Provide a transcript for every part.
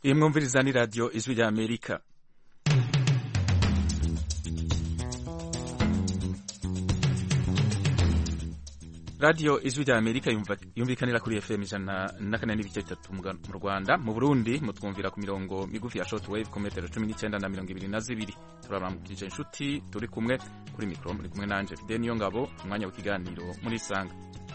iyi mwumviriza ni radiyo ijwi rya Amerika. radiyo ijwi rya Amerika yumvikanira kuri FM 104.3 mu Rwanda. Mu Burundi mutwumvira ku mirongo migufi ya shortwave ku metero 19 na 22. Turabamukije inshuti turi kumwe kuri mikro, muri kumwe nanje Fidel Niyongabo. Umwanya w'ikiganiro muri Isanga.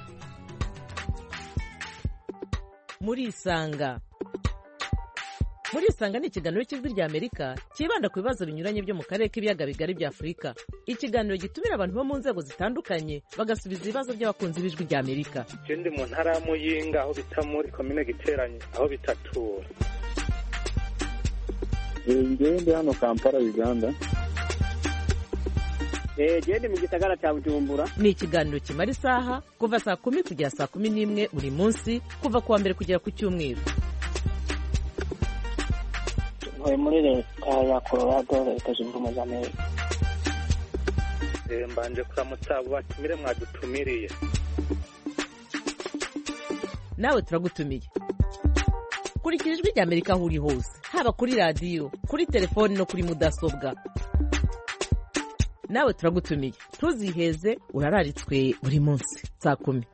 Muri Isanga ni ikiganiro cy'ijwi rya Amerika kibanda ku bibazo binyuranye byo mu karere k'ibiyaga bigari bya Afurika. Ikiganiro gitumira abantu bo mu nzego zitandukanye bagasubiza ibibazo by'abakunzi b'ijwi rya Amerika. Ndi mu ntara ya Muyinga aho bita muri komine Giteranye aho bitatura. Ndi hano Kampala, Uganda. Ndi mu gisagara cya Bujumbura. Ni ikiganiro kimara isaha kuva saa 10 kugera saa 11 buri munsi, kuva kuwa mbere kugera ku cyumweru. Muri leta ya Colorado, Leta Zunze Ubumwe za Amerika. Mbanje kuramutsa batumire mwadutumiriye. Nawe turagutumiye. Kurikira ijwi rya Amerika aho uri hose, haba kuri radiyo, kuri telefoni no kuri mudasobwa. Nawe turagutumiye, ntuziheze, urararitswe buri munsi saa 10.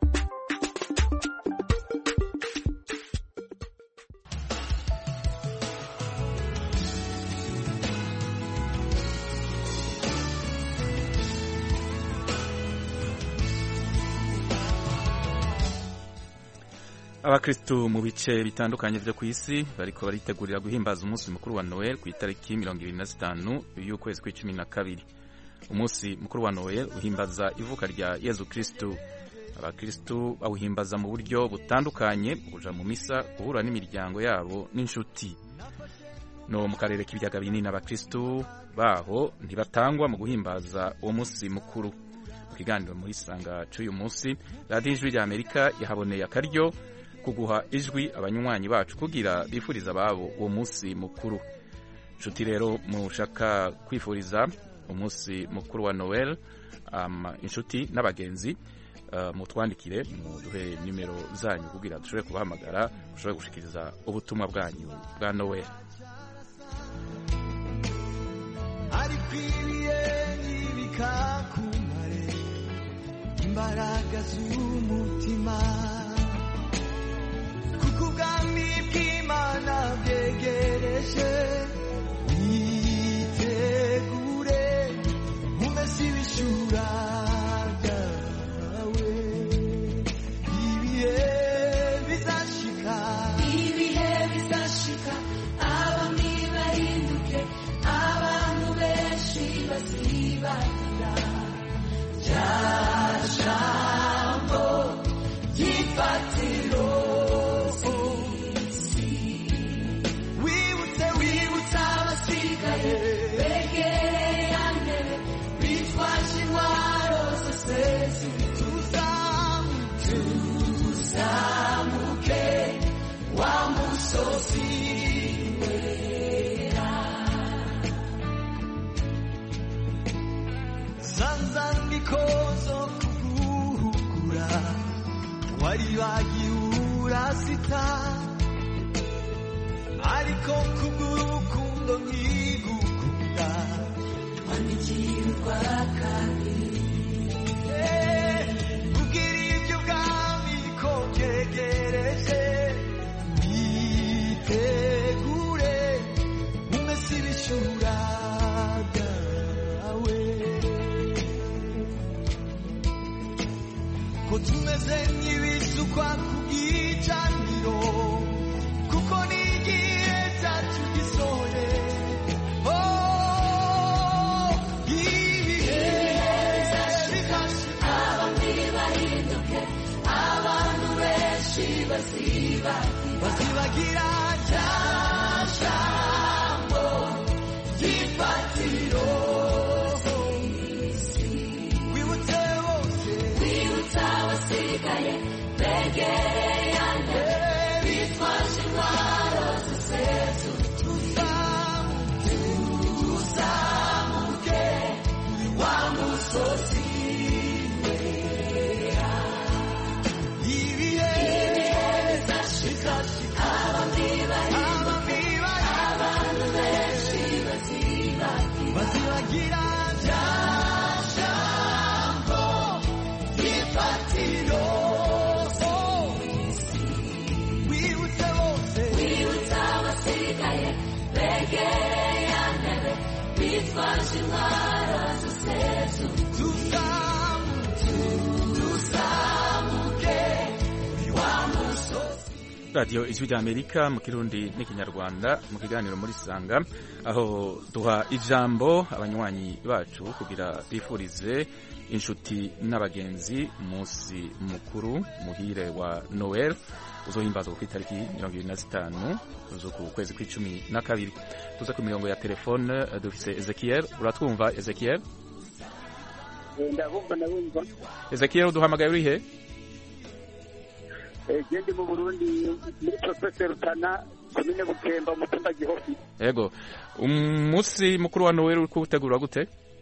Abakristu mu bice bitandukanye byo ku isi bariko baritegurira guhimbaza umunsi mukuru wa Noel ku itariki 25 y'ukwezi kwa 12. Umunsi mukuru wa Noel uhimbaza ivuka rya Yezu Kristu. Abakristu bawuhimbaza mu buryo butandukanye, kuja mu misa, guhura n'imiryango yabo n'inshuti. No mu karere k'ibiyaga binini abakristu baho ntibatangwa mu guhimbaza uwo munsi mukuru. Mu kiganiro muri Isanga cy'uyu munsi, radiyo ijwi rya Amerika yahaboneye akaryo kuguha ijwi abanywanyi bacu kugira bifuriza ababo uwo munsi mukuru. Nshuti rero mushaka kwifuriza umunsi mukuru wa Noel inshuti n'abagenzi, mutwandikire, muduhe nimero zanyu kugira dushobore kubahamagara, dushobore gushikiriza ubutumwa bwanyu bwa Noel. Arikwiriye n'ibikakumare imbaraga z'umutima, ubwami bw'Imana bwegereje, witegure umeze ibishura byawe. Ibihe bizashika abami bahinduke, abantu benshi bazibagira rya jambo ry'ifatiro. Wagiurasita ariko kubw'urukundo nkigukunda wandikirwa kabiri. Kugira ibyo bwami ko byegereje, witegure umese ibishura byawe. Ko tumeze nk'ibisukwa ku gicaniro, kuko ni igihe cyacu gisohoye. Ibihe bizashika abami bahinduke, abantu benshi bazibagira rya jambo ry'ifatiro. Begereyane bitwaje intwaro z'isezu, tuzamuke wa musozi wera. Ibihe bizashika abami bahinduke, radiyo ijwi ry'amerika mu kirundi n'ikinyarwanda mu kiganiro muri sanga aho duha ijambo abanywanyi bacu kugira bifurize inshuti n'abagenzi umunsi mukuru muhire wa Noel uzohimbazwa ku itariki 25 z'uku kwezi kwa 12 tuza ku mirongo ya telefone dufise Ezekiel. Uratwumva Ezekiel? ndabumva Ezekiel uduhamagaye uri he? gende mu Burundi muri Professor Rutana komine Bukemba mu tumba Gihofi. Yego, umunsi mukuru wa Noel uri kuwutegura gute?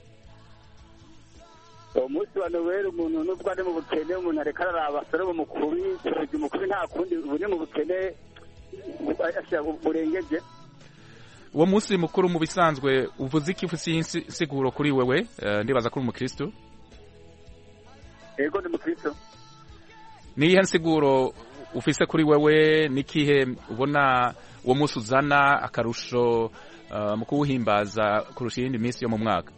Umunsi wa Noel umuntu nubwo ari mu bukene umuntu areka araraba saro mukuru cyoroje mukuru nta kundi ubune mu bukene ashya burengeje. Uwo munsi mukuru mu bisanzwe uvuze iki siguro kuri wewe? Ndibaza kuri umukristo. Yego ni umukristo. Nihe nsiguro ufise kuri wewe? Nikihe ubona uwo munsi uzana akarusho mu kuwuhimbaza kurusha iyindi minsi yo mu mwaka?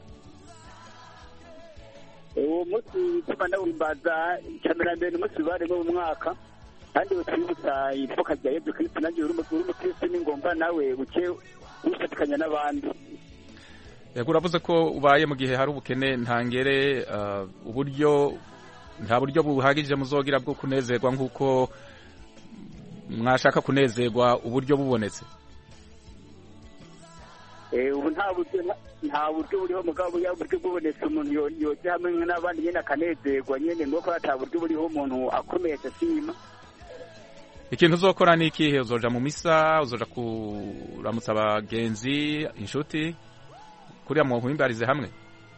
Uwo munsi tubana wimbaza cyamerambere umunsi barimo mu mwaka kandi utwibutsa ifoka rya Yesu Kristo nanjye uri umukristo ni ngomba nawe buke ufatikanya n'abandi. Yego, uravuze ko ubaye mu gihe hari ubukene ntangere, nta buryo buhagije muzogira bwo kunezerwa nk'uko mwashaka kunezerwa uburyo bubonetse. Ubu nta buryo buriho mugabo ya buryo bubonetse umuntu yoje hamwe n'abandi nyene akanezerwa nyene nuko ata buryo buriho umuntu akomeye ashima. Ikintu uzokora ni ikihe? Uzoja mu misa, uzoja kuramutsa abagenzi, inshuti, kuriya muhimbarize hamwe?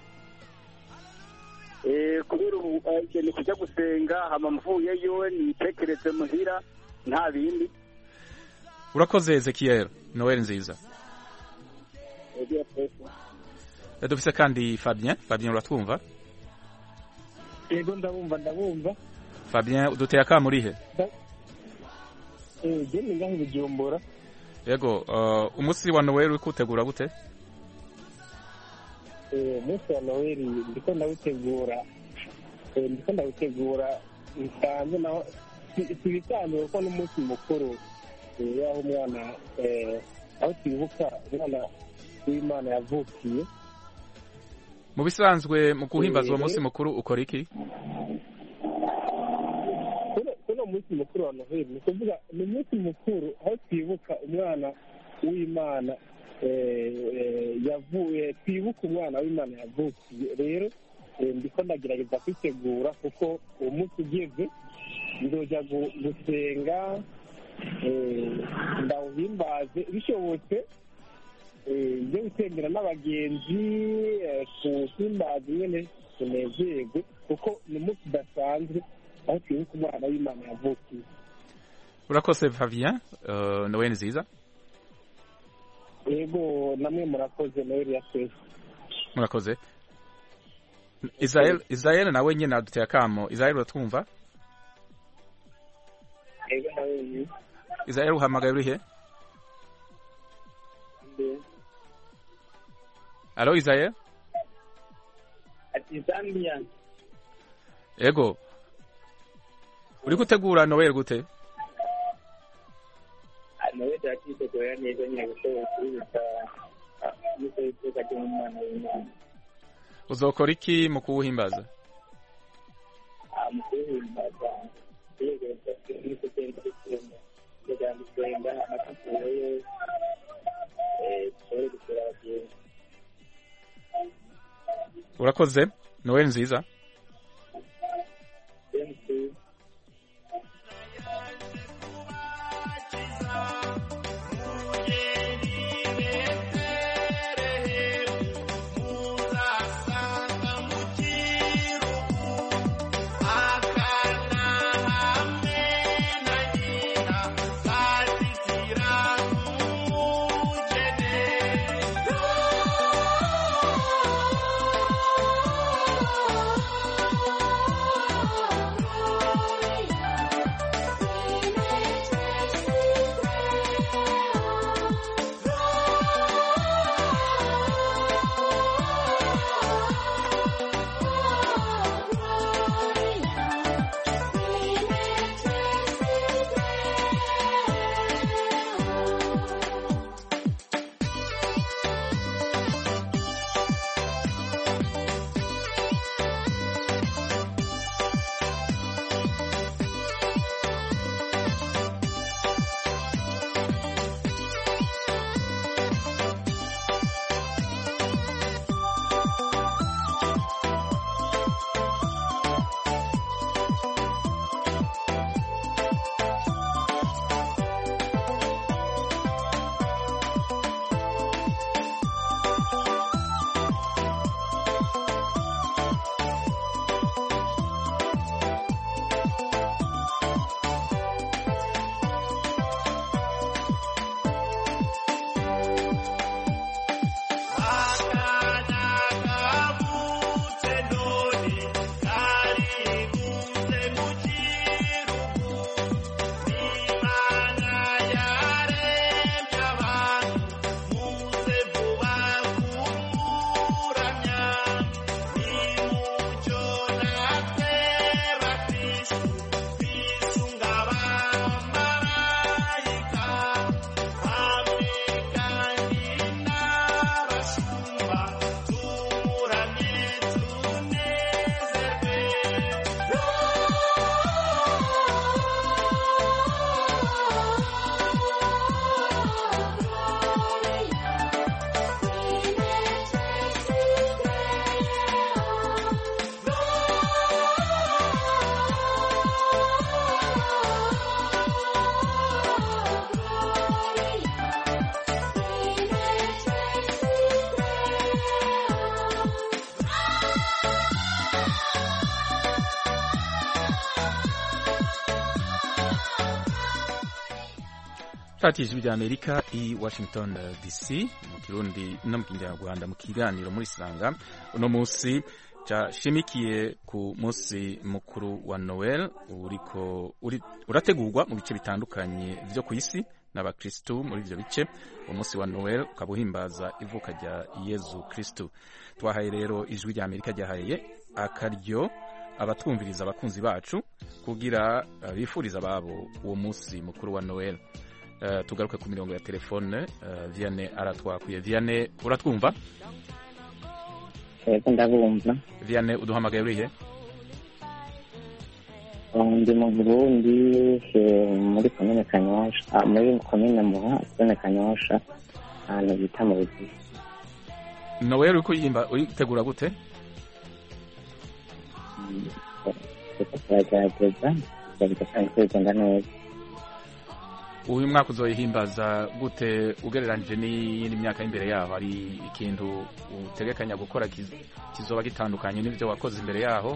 Kubera ubu ni kujya gusenga hama mvuyeyo nitekereze muhira nta bindi. Urakoze Ezekiel, Noel nziza. Dufise kandi Fabien. Fabien uratwumva? Yego ndabumva. Fabien uduteye akamurihe? Gende ngaho Bujumbura. Yego, umunsi wa Noel uri kutegura gute? Umunsi wa Noel ndiko ndawutegura nsanze naho sibisanzwe kuko n'umunsi mukuru yaho umwana aho twibuka umwana w'Imana yavukiye. Mu bisanzwe mu kuhimbaza uwo munsi mukuru ukora iki? Kuno munsi mukuru wa Noel ni kuvuga ni umunsi mukuru aho twibuka umwana w'Imana yavuye, twibuka umwana w'Imana yavukiye. Rero ndiko ndagerageza kwitegura kuko uwo munsi ugeze ndoja gusenga ndawuhimbaze bishobotse njye gutembera n'abagenzi kuhimbaza nyene tunezerwe kuko ni umunsi udasanzwe aho twibuka umwana w'Imana yavukiye. Urakoze Fabien, Noel nziza. Yego namwe murakoze Noel ya twese. Murakoze. Israel nawe nyine aduteye akamo. Israel uratwumva? Yego nawe. Israel uhamagaye uri he? Allo Israel? Ati Zambia. Yego. Uri gutegura Noel gute? Noel yakitegura neza nyine gushobora kubibuka yuko ivuka ry'umwana w'Imana. Uzokora iki mu kuwuhimbaza? Mu kuwuhimbaza yegereza kuri kugenda gusenga kugira ngo gusenga amakuru yo gusura abagenzi. Urakoze Noel nziza. radiyo ijwi rya amerika i washington dc mu kirundi no mu kinyarwanda mu kiganiro muri sanga uno munsi cyashimikiye ku munsi mukuru wa noel urategurwa mu bice bitandukanye byo ku isi n'abakristu muri ibyo bice umunsi wa noel ukaba uhimbaza ivuka rya yezu kristu. Twahaye rero ijwi rya amerika ryahaye akaryo abatwumviriza abakunzi bacu kugira bifuriza ababo uwo munsi mukuru wa noel. Tugaruke ku mirongo ya telefone. Vianney aratwakuye. Vianney uratwumva? Yego ndabumva. Vianney uduhamagaye urihe? Ndi mu Burundi muri komine Kanyosha, muri komine Muha, zone Kanyosha, ahantu bita mu Bugizi. Noel uriko uyitegura gute? Turagerageza kugenda neza. Uyu mwaka uzoyihimbaza gute ugereranije n'iyindi myaka y'imbere yaho? Hari ikintu utegekanya gukora kizoba gitandukanye n'ibyo wakoze imbere yaho?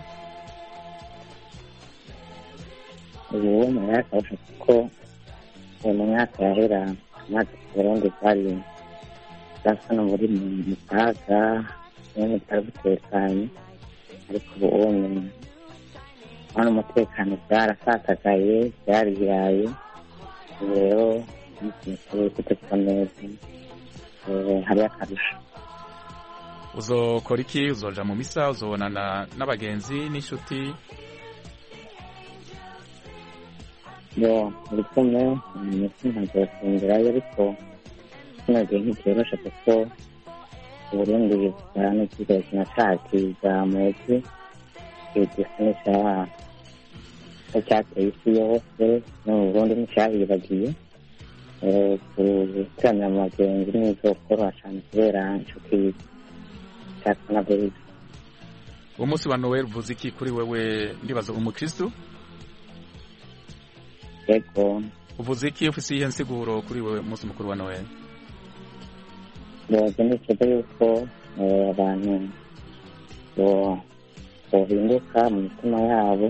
Ubu mu mwaka kuko mu mwaka yahera amazi Burundi bari basa no muri mu kaga nyine bitagutekanye, ariko ubu hano umutekano byarasatagaye byariraye. Rero n'ikintu kutekwa neza hari akarusho. Uzokora iki? Uzoja mu misa? Uzobonana n'abagenzi n'inshuti? Muri kumwe ntabwo ariko kino gihe ntikiroshe kuko Burundi cyane kigali kinashakiriza amezi igisanisha cyateye isi yose no mu Burundi nticyahibagiye guteranira mu bagenzi n'izokora cyane kubera inshuti cyatwa na Burizi. Uwo munsi wa Noel uvuze iki kuri wewe? Ndibaza umukristu? Yego. Uvuze iki? Ufise iyihe nsiguro kuri wewe umunsi mukuru wa Noel? Yego, nifuza yuko abantu bohinduka mu mitima yabo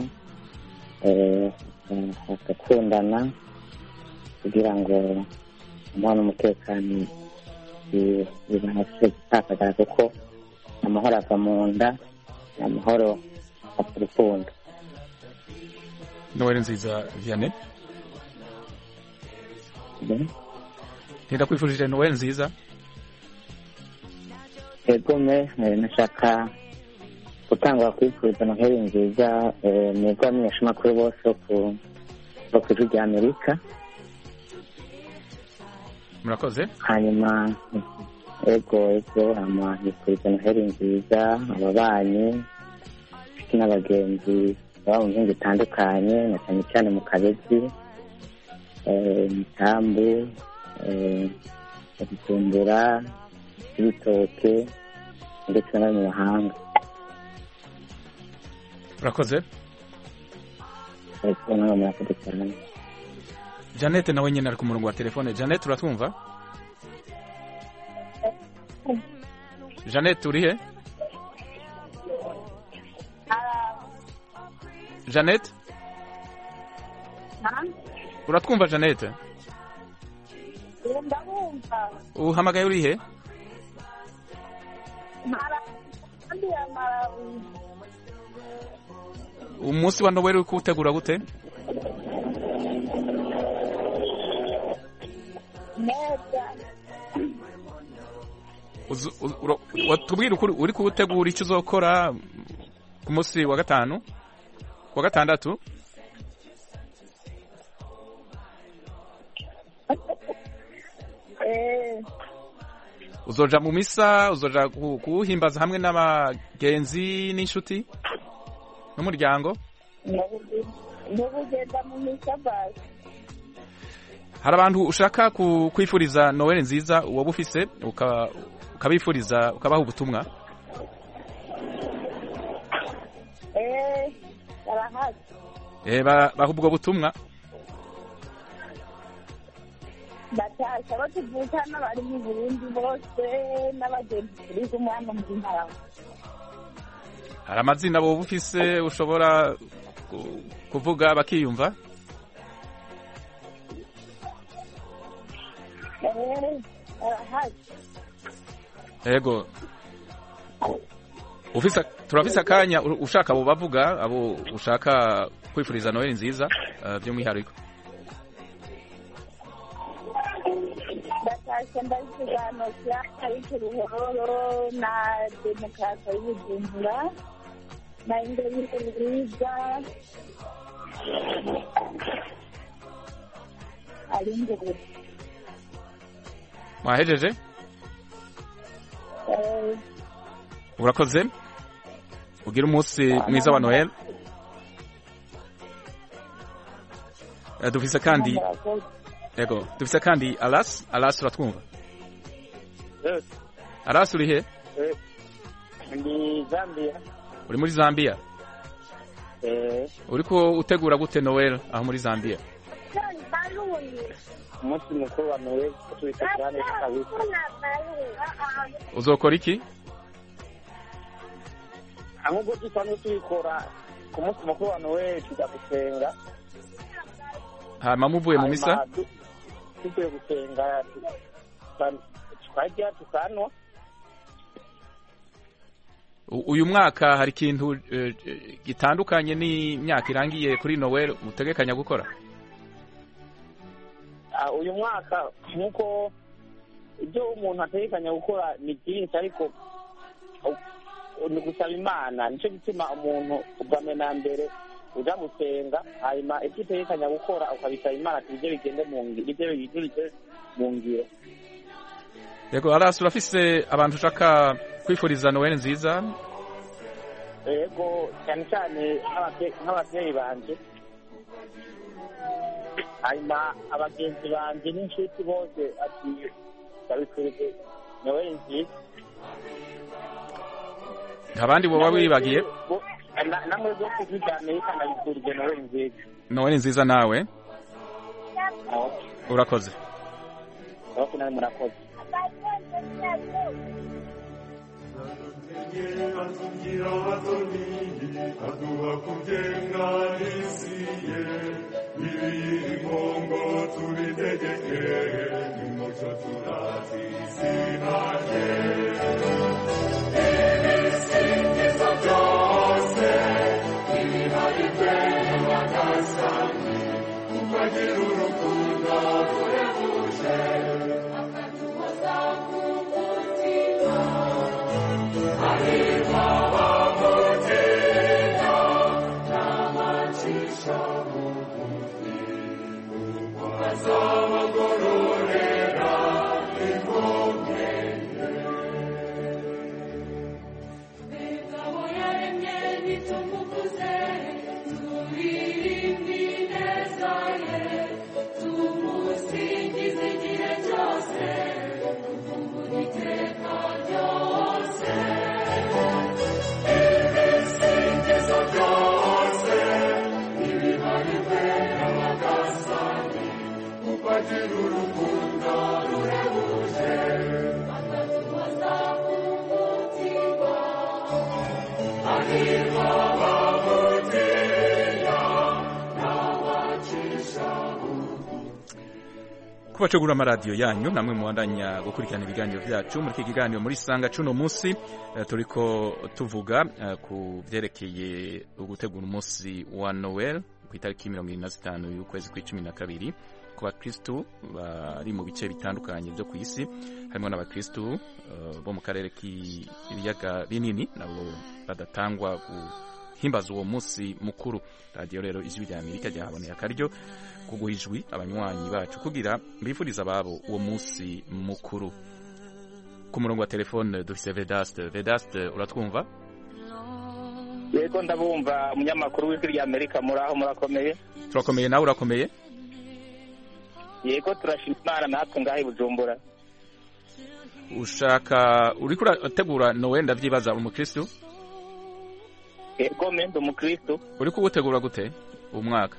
bagakundana kugira ngo amahoro n'umutekano bibashe gutakagara, kuko amahoro ava mu nda, amahoro ava urukundo. Noel nziza Vianney. Ndakwifurije Noel nziza. Yego nashaka gutanga kwifuriza Noheli nziza mwebwe abamenyeshamakuru bose bo ku ijwi rya Amerika. Murakoze. Hanyuma yego nifuriza Noheli nziza ababanyi n'abagenzi baba mu bihugu bitandukanye, na cyane cyane mu Kabezi, Mitambu, Bujumbura, Ibitoke ndetse no mu mahanga. Murakoze. Janet nawe nyine ari ku murongo wa telefone. Janet uratwumva? Janet urihe? Janet? Uratwumva Janet? Ndabumva. Uhamagaye urihe? Umunsi wa Noel uri kuwutegura gute? Watubwira uri kuwutegura icyo uzokora ku munsi wa gatanu, wa gatandatu? Uzoja mu misa, uzoja kuwuhimbaza hamwe n'abagenzi n'inshuti n'umuryango? Ndabugenda mu misa basi. Hari abantu ushaka kwifuriza Noel nziza wowe ufise ukabifuriza ukabaha ubutumwa? Baha ubwo butumwa? Batasha batuvukana bari mu Burundi bose n'abagenzi turi kumwe hano mu ntara. Hari amazina wowe ufise ushobora kuvuga bakiyumva? Yego. Turafise akanya ushaka abo bavuga abo ushaka kwifuriza Noel nziza by'umwihariko. Ndashaka ndabigano cyari cy'uruhoro na demokarasi y'Ubujumbura na ingabire nziza arinze. Mwahejeje? Urakoze. Ugira umunsi mwiza wa Noel. Dufise kandi Yego, dufise kandi Alas uratwumva? Yes. Alas uri he? Ndi Zambia. Uri muri Zambia? Uriko utegura gute Noel aho muri Zambia? Umunsi mukuru wa Noel tuwitegurane kabisa. Uzokora iki? Ahubwo dusanzwe tuyikora ku munsi mukuru wa Noel tujya gusenga. Hama muvuye mu misa? Tugiye gusenga twajya tukanwa. Uyu mwaka hari ikintu gitandukanye n'imyaka irangiye kuri Noel utegekanya gukora? Uyu mwaka nkuko ibyo umuntu ategekanya gukora ni byinshi ariko ni gusaba Imana nicyo gituma umuntu ubwa na mbere uja gusenga hanyuma ibyo utegekanya gukora ukabisaba Imana tujye bigende mu ngiro. Yego, Alas urafise abantu ushaka kwifuriza Noel nziza? Yego, cyane cyane nk'ababyeyi banje hanyuma abagenzi banje n'inshuti bose ati babifurije Noel nziza. Abandi boba wibagiye? Namwe bose kujyane kanabifurije Noel nziza. Noel nziza nawe? Urakoze. Okay, nawe murakoze. Aduha kujenga isiye ibigongo tubitegeke nimucyo turati sinaje ibisingizo byose ibihari bene bagasani ukagira urukundo ruhebuje akatuhoza ku mutima ariko kubacugura amaradiyo yanyu namwe muwandanya gukurikirana ibiganiro byacu muri iki kiganiro muri sanga cuno munsi turiko tuvuga ku byerekeye ugutegura umunsi wa Noel ku itariki 25 y'ukwezi kwa-12 ku bakristu bari mu bice bitandukanye byo ku isi harimo n'abakristu bo mu karere k'ibiyaga binini nabo badatangwa guhimbaza uwo munsi mukuru. Radio rero ijwi rya Amerika ryahaboneye akaryo kuguha ijwi abanywanyi bacu kugira bifuriza ababo uwo munsi mukuru. Ku murongo wa telefone dufise Vedaste uratwumva? Yego ndabumva umunyamakuru w'ijwi rya Amerika muraho murakomeye? Turakomeye nawe urakomeye? Yego turashima Imana natwe ngaho i Bujumbura. Ushaka uriko urategura Noel ndavyibaza umukristo? Yego mendo umukristo. Uriko ugutegura gute umwaka?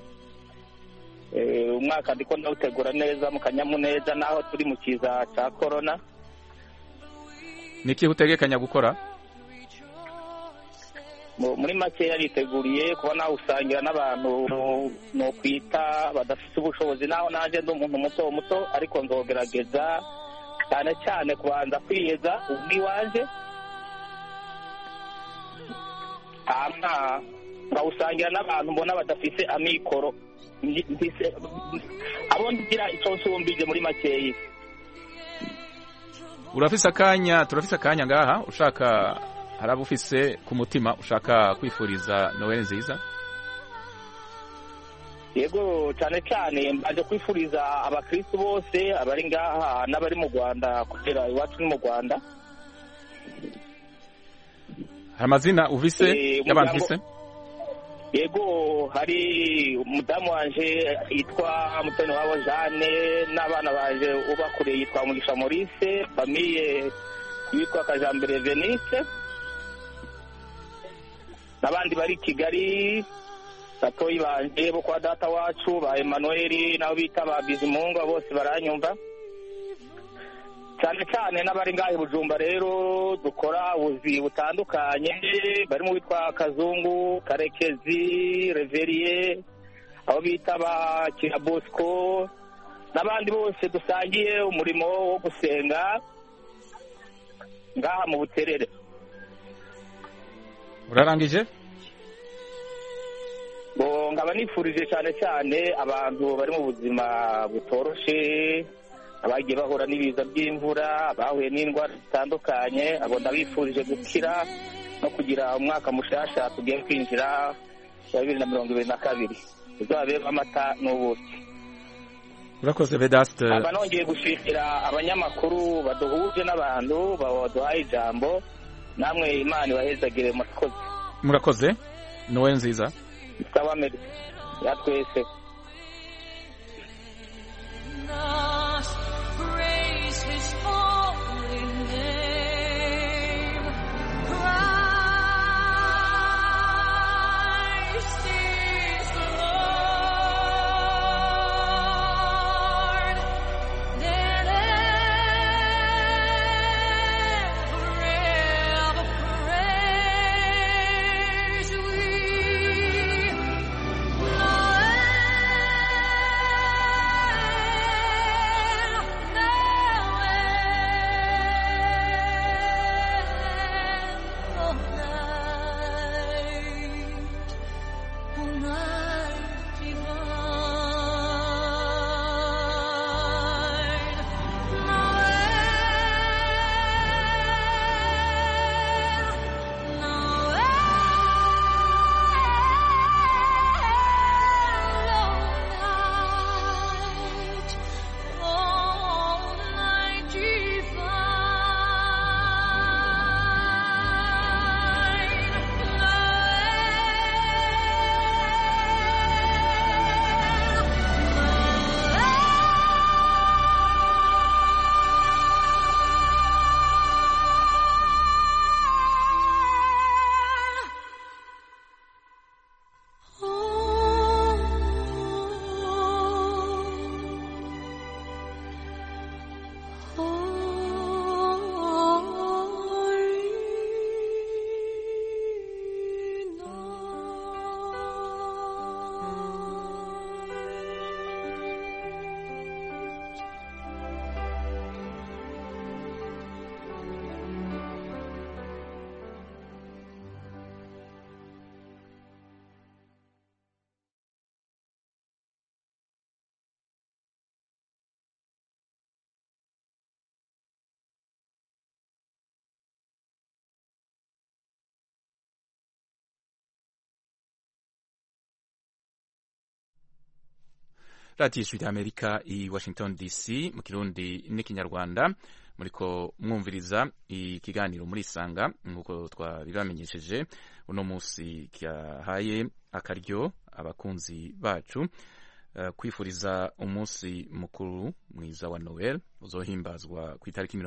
Umwaka ndiko ndawutegura neza mu kanyamuneza naho turi mu kiza ca corona. Niki utegekanya gukora? muri make yariteguriye kuba nawe usangira n'abantu no kwita badafite ubushobozi, naho nanjye ndi umuntu muto muto ariko nzogerageza cyane cyane kubanza kwiyeza ubwiwanje, nkawusangira n'abantu mbona badafite amikoro, abo ngira icyo nsumbije muri makeyi. turafise akanya ngaha ushaka, hari abo ufise ku mutima ushaka kwifuriza Noel nziza? Yego, cyane cyane mbaje kwifuriza abakristo bose abari ngaha n'abari mu Rwanda, kugera iwacu ni mu Rwanda. Amazina uvise y'abantu ufise? Yego, hari umudamu wanje yitwa Mutoni wabo Jeanne, n'abana baje ubakuriye yitwa Mugisha Maurice, famiye yitwa Kajambere Venice, n'abandi bari Kigali, batoyi banje bo kwa data wacu ba Emmanuel nabo bita ba Bizimungu, bose baranyumva. Cyane cyane n'abari ngahe Bujumbura rero dukora ubuzi butandukanye, barimo witwa Kazungu, Karekezi, Reveriye, abo bita ba Kirabosco, n'abandi bose dusangiye umurimo wo gusenga ngaha mu Buterere. Urarangije? Ngaba nifurije cyane cyane abantu bari mu buzima butoroshe, abagiye bahura n'ibiza by'imvura, bahuye n'indwara zitandukanye, abo ndabifurije gukira no kugira umwaka mushasha tugiye kwinjira wa 2022 uzabera amata n'ubuki. Urakoze Vedaste. Aba nongeye gushimira abanyamakuru baduhuje n'abantu baduhaye ijambo, namwe Imana ibahezagire murakoze. Murakoze. Noel nziza. Sawa meri ya twese. Praise his holy name. Christ is the Lord. Let ever praise we. radiyo ijwi ry'Amerika i Washington DC mu Kirundi n'ikinyarwanda, muriko mwumviriza ikiganiro muri Isanga nk'uko twabibamenyesheje. Uno munsi cyahaye akaryo abakunzi bacu kwifuriza umunsi mukuru mwiza wa Noel uzohimbazwa ku itariki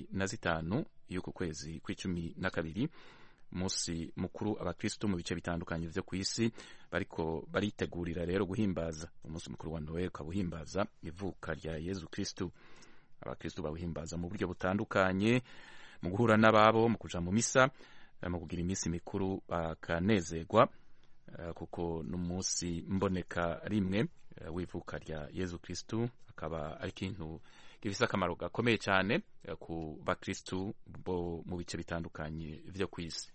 25 y'uku kwezi kwa12, umunsi mukuru abakristo mu bice bitandukanye vyo kw'isi bariko baritegurira rero guhimbaza umunsi mukuru wa Noel, kabuhimbaza ivuka rya Yezu Kristo. Abakristo bawuhimbaza mu buryo butandukanye, mu guhura n'ababo, mu kuja mu misa, mu kugira iminsi mikuru bakanezerwa kuko n'umunsi mboneka rimwe w'ivuka rya Yezu Kristu akaba ari ikintu gifise akamaro gakomeye cyane ku bakristu bo mu bice bitandukanye vyo kw'isi.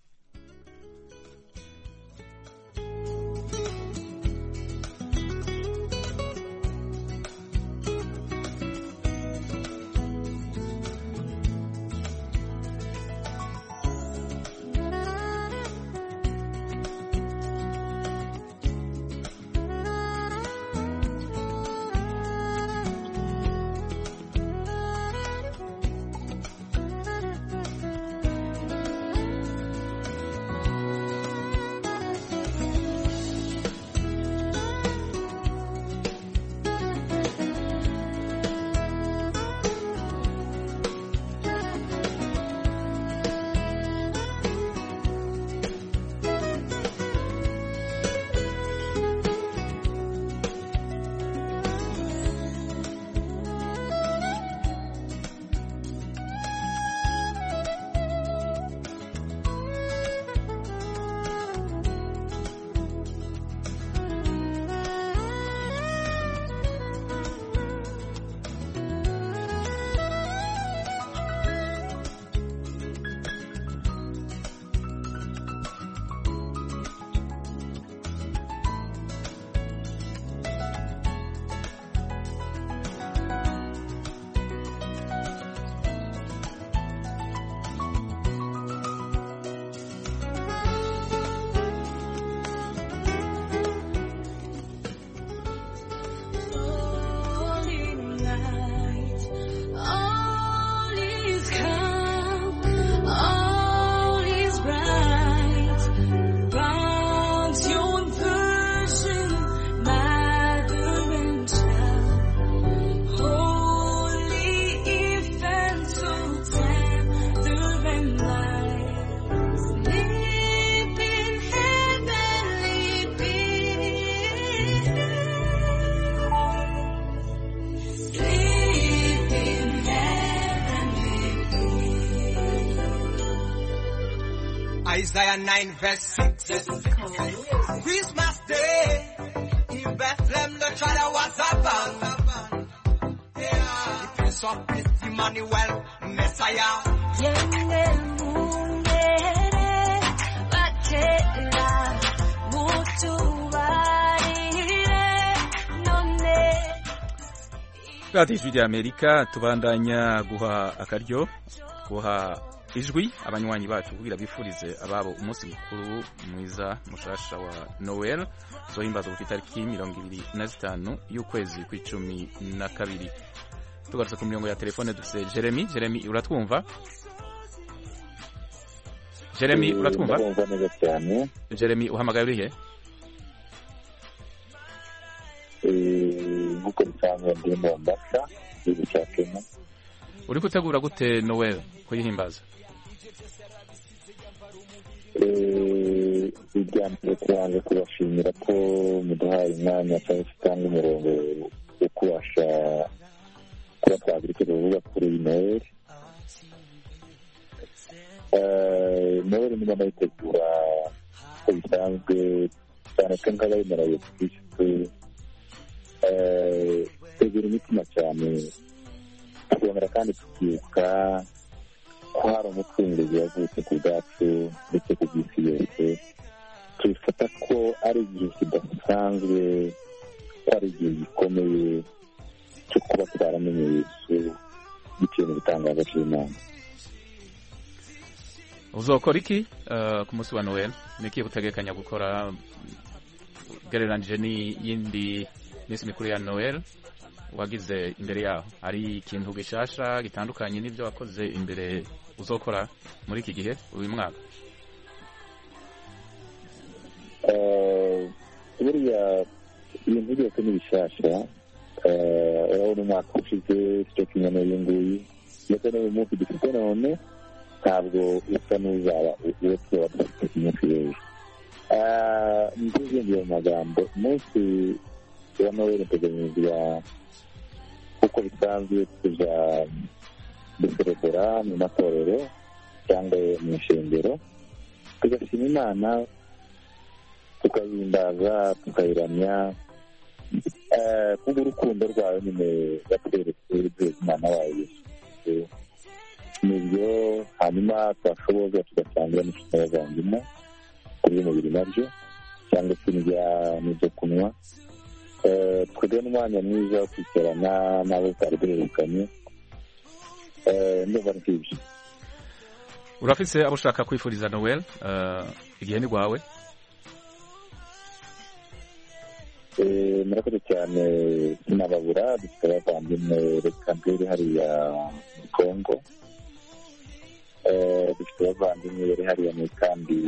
Isaiah 9 verse 6. Christmas Day in Bethlehem, the child was born. Yeah, the Prince of Peace, Emmanuel, Messiah. Radio Ijwi ry'Amerika tubandanya guha akaryo guha ijwi abanywanyi bacu kugira bifurize ababo umunsi mukuru mwiza mushasha wa Noel zohimbaza ku itariki 25 y'ukwezi kw'icumi na kabiri. Tugarutse ku mirongo ya telefone dufise Jeremy uratwumva? Jeremy uratwumva? Jeremy uhamagaye urihe? Nkuko bisanzwe ndi mu Mombasa igihugu cya Kenya. Uri gutegura gute Noel kuyihimbaza? Ibyambere tubanza kubashimira ko muduhaye umwanya cyangwa se utanga umurongo wo kubasha kuba twagira icyo tuvuga kuri iyi Noel. Noel niba nayitegura uko bisanzwe cyane ko nk'abayemera Yesu Kristo tegura imitima cyane tukongera kandi tukibuka ko hari umucunguzi yavutse ku bwacu ndetse ku bw'isi yose. Tubifata ko ari igihe kidasanzwe, ko ari igihe gikomeye cyo kuba twaramenye Yesu biciye mu bitangaza by'Imana. Uzokora iki ku munsi wa Noel? Niki utegekanya gukora ugereranije n'iyindi minsi mikuru ya Noel wagize imbere yaho? Hari ikintu gishasha gitandukanye n'ibyo wakoze imbere uzokora muri iki gihe uyu mwaka? Buriya ibintu byose ni bishasha. Urabona umwaka ushize cyo kimwe n'uyu nguyu, ndetse n'uyu munsi dufite none ntabwo usa n'uzaba uwo tuba dufite ku munsi w'ejo. Ngiye mu magambo, umunsi wa Noel uteganyirizwa uko bisanzwe kuja guserebura mu matorero cyangwa mu ishengero, tugashima imana tukayihimbaza tukayiramya kubw'urukundo rwawe nyine yatweretse rweza umwana wawe Yesu nibyo hanyuma twashoboza tugasangira n'inshuti y'abavandimwe kurya umubiri nabyo cyangwa se n'ibyo kunywa twebwe n'umwanya mwiza wo kwicarana n'abo twari duherukanye ndumva nk'ibyo. urafise abo ushaka kwifuriza Noel igihe ni rwawe? murakoze cyane sinababura dufite abavandimwe reka mbere hariya muri Congo dufite abavandimwe bari hariya mu kambi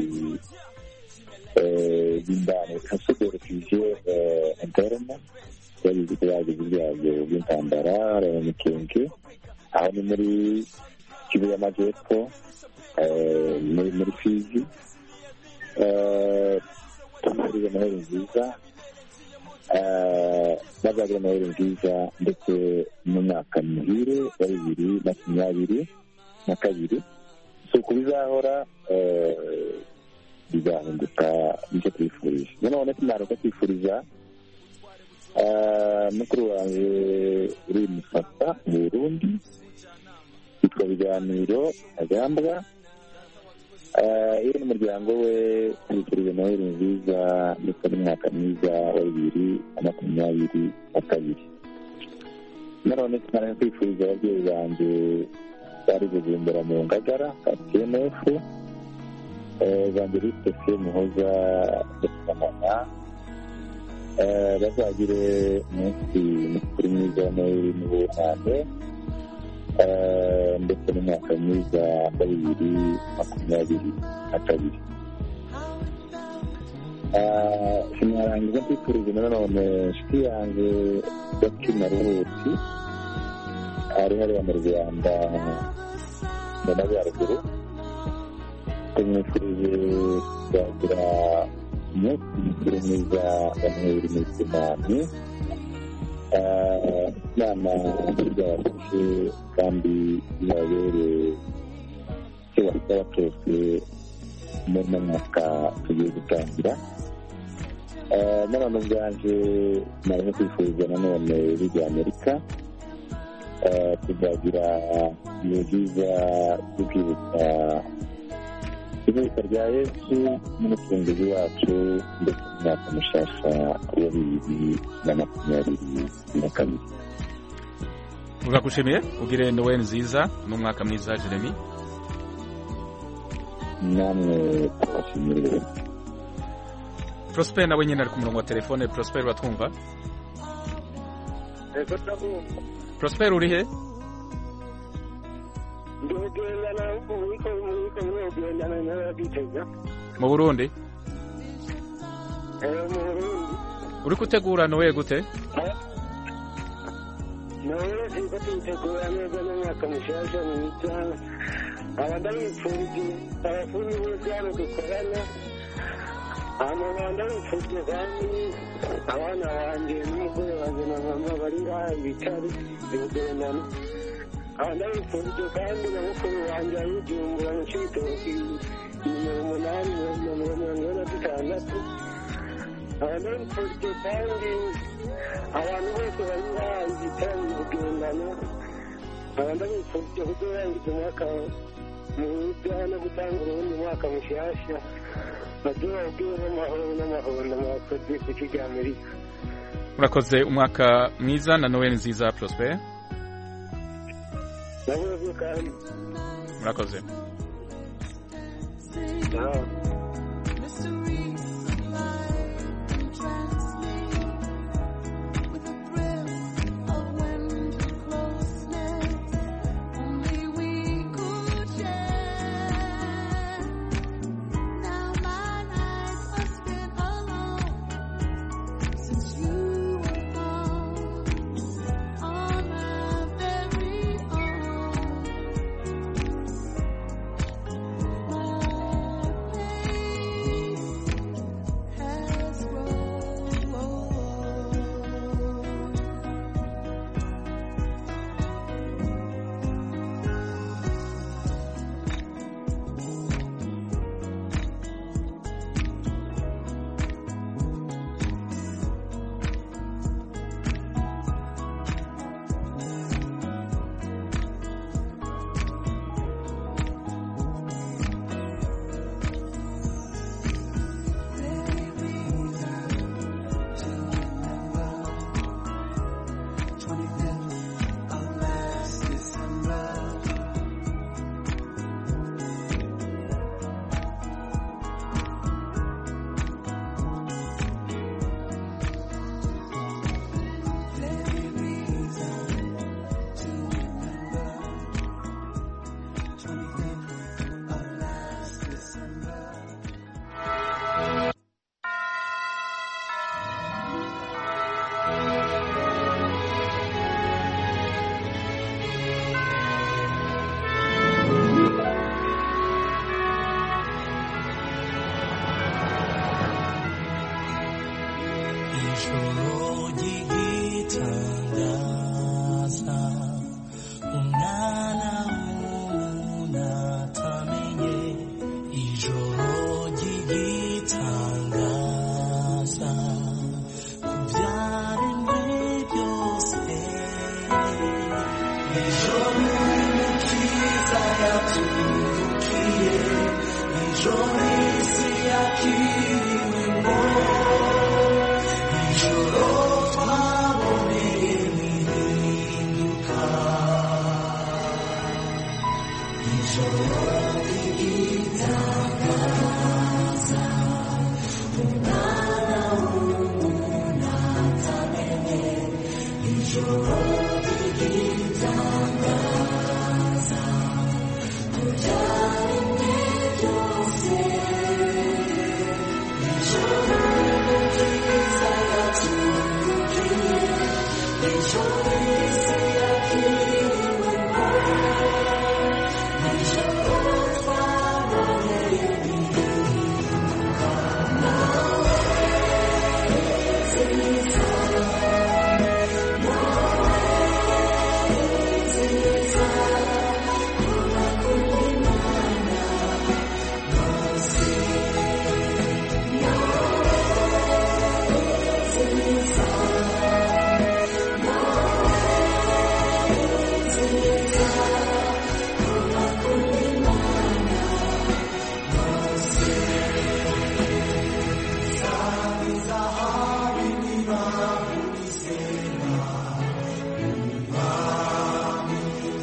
y'indani kasuderekije interna yagize ibyago by'intambara hariya mu Mikenke aho ni muri Kivu y'Amajyepfo muri Fizi tumuriwe Noheli nziza bazagira Noheli nziza ndetse n'umwaka muhire wa 2022 so kubizahora bizahinduka nicyo twifurije nanone tunareka kwifuriza mukuru wanjye uri Musasa mu Burundi yitwa Biganiro Agambwa iyo n'umuryango we twifurije Noheli nziza ndetse n'umwaka mwiza wa 2022 nanone tunareka kwifuriza ababyeyi banjye bari Bujumbura mu Ngagara KTNF Evangeliste Muhoza Besamana bazagire umunsi mukuru mwiza wa Noheli n'ubunane ndetse n'umwaka mwiza wa 2022 sinarangiza kwifuriza nanone inshuti yanjye Gakima Ruhuti ari hariya mu Rwanda mu Majyaruguru tumwifurije kuzagira umunsi mukuru mwiza wa Noheli n'ubunane inama byabafashe kandi bibabere icyo basaba cyose muri uno mwaka tugiye gutangira n'abantu bwaje narimo kwifuriza nanone bijya Amerika tuzagira ibihe byiza byo kwibuka ivuka rya Yesu n'umucunguzi wacu ndetse n'umwaka mushasha wa 2022. Uragushimiye ugire Noel nziza n'umwaka mwiza Jeremy. namwe twashimire. Prosper nawe nyine ari ku murongo wa telefone. Prosper uratwumva? Prosper uri he? Mu Burundi? Uri gutegura Noel gute? Noel iri gutegura neza n'umwaka mushasha mwiza. Abandabipfurije abafundi bose hano dukorana. Abandabipfurije kandi abana banjye n'umugore wanjye na mama bari ngaha ibitaro bibugenana. Abandabipfurije kandi na mukuru wanjye ari Bujumbura mu Cibitoke 846. Abandabipfurije kandi abantu bose bari ngaha ibitaro bibugenana. Abandabipfurije kuzorangiza umwaka mwiza no gutanga urundi mwaka mushasha. Baduha ubwira n'amahoro n'amakozi ku kigo Amerika. Murakoze umwaka mwiza na Noel nziza Prosper. Nabuze kandi. Murakoze. ijoro ry'igitangaza umwana w'umuntu atamenye ijoro ry'igitangaza ku byaremwe byose ijoro ry'umukiza yaturukiye ijoro isi yakiriwemo ijoro twaboneye ihinduka ijoro ry'igitangaza umwana w'umuntu atamenye ijoro ry'igitangaza ku byaremwe byose ijoro ry'umukiza yaturukiye ijoro isi yakiriwemo ijoro twaboneye ihinduka nawe nziza nawe nziza kuba kuri Imana bose nawe nziza nawe nziza kuba kuri Imana bose zahabu zahabu imibavu isema umwami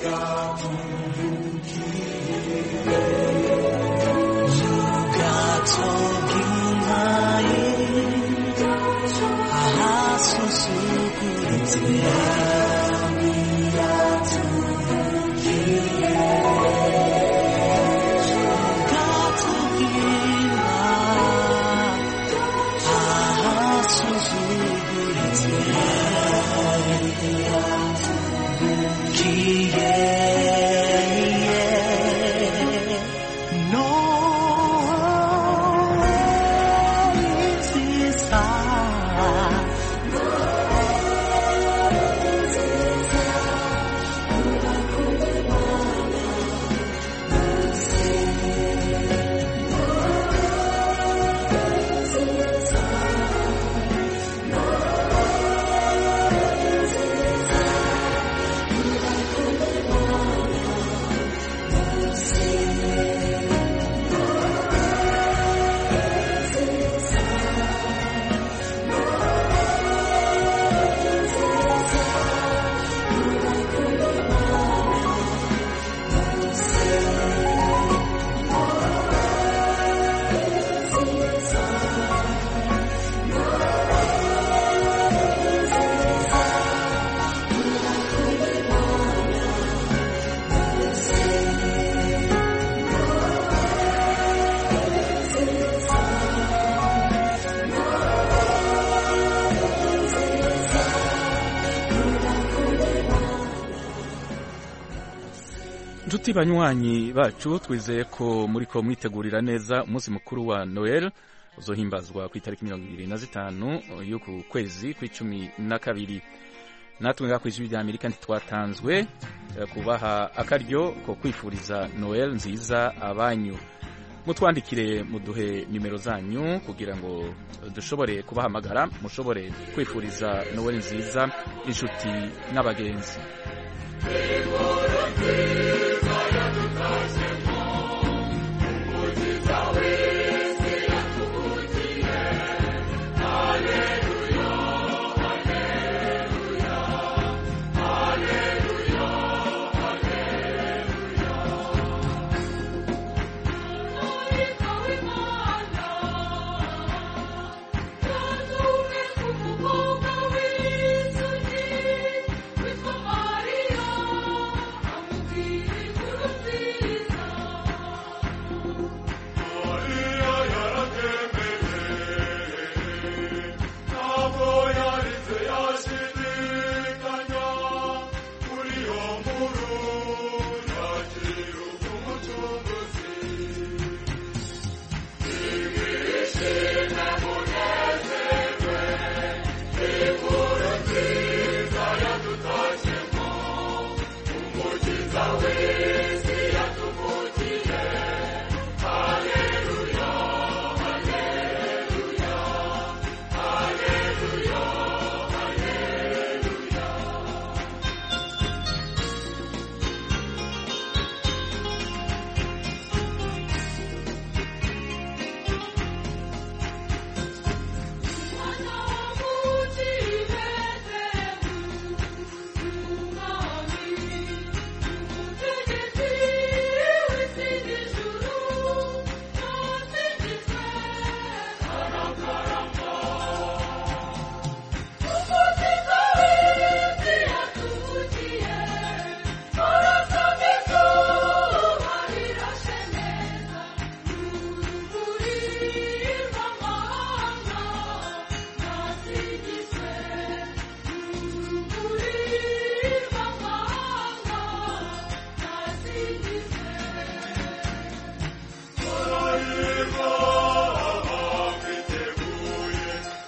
bwaturukiye ubwato bw'intare ahasusuguritse umwami yaturukiye ubwato bw'intare ahasusuguritse umwami yaturukiye Inshuti banywanyi bacu twizeye ko muri ko mwitegurira neza umunsi mukuru wa Noel uzohimbazwa ku itariki 25 y'uku kwezi kwa-12 natwe ngaho kw'ijwi rya Amerika ntitwatanzwe kubaha akaryo ko kwifuriza Noel nziza abanyu. Mutwandikire muduhe nimero zanyu kugira ngo dushobore kubahamagara mushobore kwifuriza Noel nziza inshuti n'abagenzi. Maria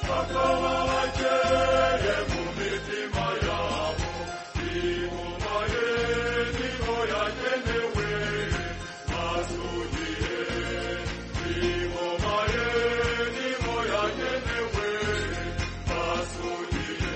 bakaba bakeye mu mitima yabo ingoma ye niho yagenewe basugiye ingoma ye niho yagenewe basugiye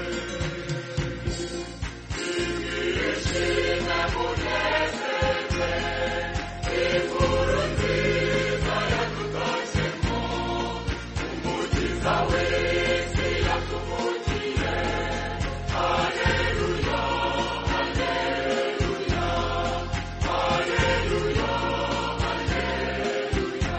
ingishime munezerwe inkuru nziza yatutatsemo umukiza wese yatumukiye haleluya haleluya haleluya haleluya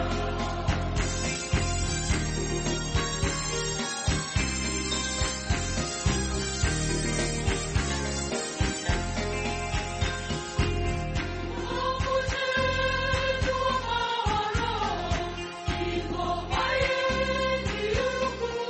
ingoma ye ni urukundo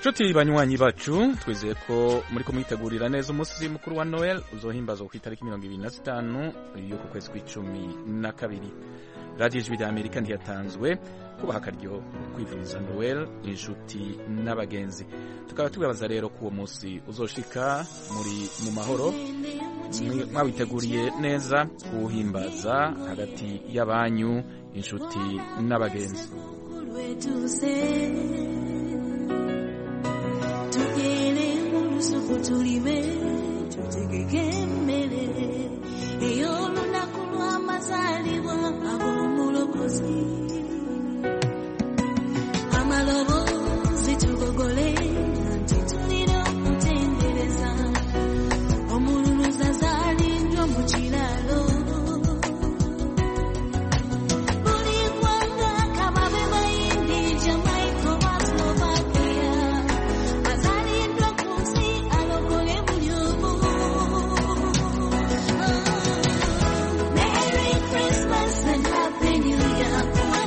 nshuti banywanyi bacu twizeye ko muri kumwitegurira neza umunsi mukuru wa Noel uzohimbazwa ku itariki 25 y'uku kwezi kwa 12. Radio Ijwi rya Amerika ntiyatanzwe kubaha akaryo kwivuriza Noel inshuti n'abagenzi. Tukaba tubabaza rero ko uwo munsi uzoshika muri mu mahoro mwabiteguriye neza kuhimbaza hagati y'abanyu inshuti n'abagenzi. Tulime tutegekemere eyo lunaku lw'amazaalibwa ag'omulokozi amaloboozi tugogole nti tulina okutendereza omululuza zaalindwa mu kiralo buli ggwanga kababe bayindi Jamaica oba Slovakia azaalindwa ku nsi alokole buli omu. Merry Christmas and Happy New Year.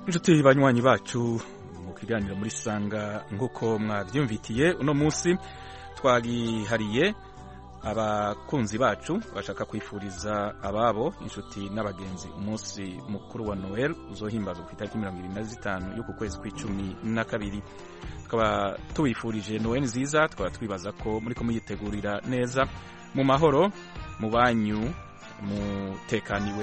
inshuti banywanyi bacu mu kiganiro muri sanga nk'uko mwabyumvitiye uno munsi twagihariye abakunzi bacu bashaka kwifuriza ababo inshuti n'abagenzi umunsi mukuru wa Noel uzohimbazwa ku itariki 25 y'uku kwezi kwa12. Tukaba tuwifurije Noel nziza, tukaba twibaza ko muri ko muyitegurira neza mu mahoro, mu banyu, mutekaniwe.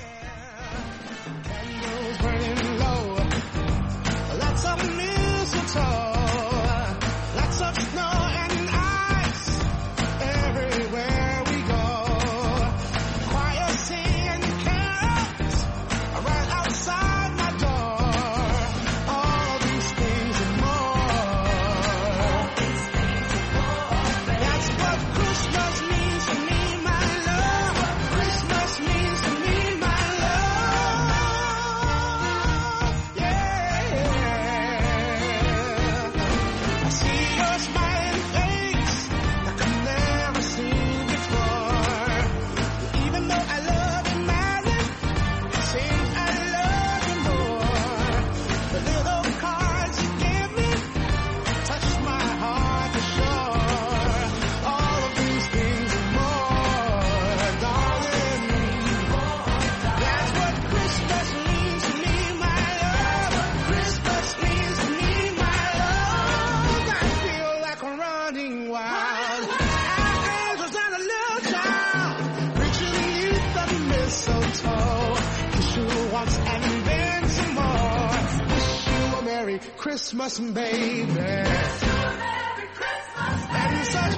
Lots of mistletoe, lots of snow and ice everywhere we go. Choir singing carols right outside my door. All these things and more. That's what Christmas means to me, my love. Christmas means to me, my love. I see your smiling face like I've never seen before. Even though I love you madly, it seems I love you more. The little cards you give me touch my heart for sure. All of these things and more, darling. That's what Christmas means to me, my love. Christmas means to me, my love. I feel like I'm running wild. Angels and a little child reaching beneath the mistletoe. Kiss you once and then some more. Wish you a Merry Christmas, baby. And such